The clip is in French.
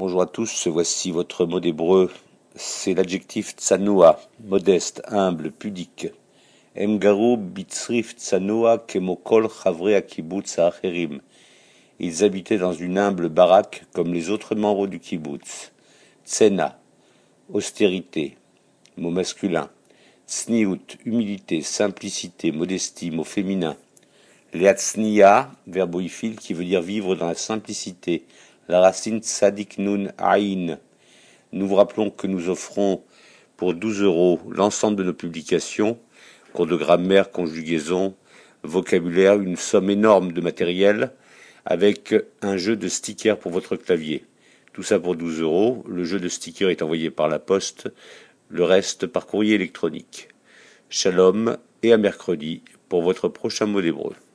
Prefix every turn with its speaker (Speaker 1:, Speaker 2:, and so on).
Speaker 1: Bonjour à tous, voici votre mot d'hébreu. C'est l'adjectif tsanoa, modeste, humble, pudique. Emgaru bitzrif tsanoa kemokol chavre akibutz haacherim. Ils habitaient dans une humble baraque comme les autres membres du kibbutz. Tsena, austérité, mot masculin. Tsniout, humilité, simplicité, modestie, mot féminin. Leatznia, verbe oïphile qui veut dire vivre dans la simplicité. La racine tzadik nun aïn. Nous vous rappelons que nous offrons pour 12 € l'ensemble de nos publications, cours de grammaire, conjugaison, vocabulaire, une somme énorme de matériel, avec un jeu de stickers pour votre clavier. Tout ça pour 12 €. Le jeu de stickers est envoyé par la poste, le reste par courrier électronique. Shalom et à mercredi pour votre prochain mot d'hébreu.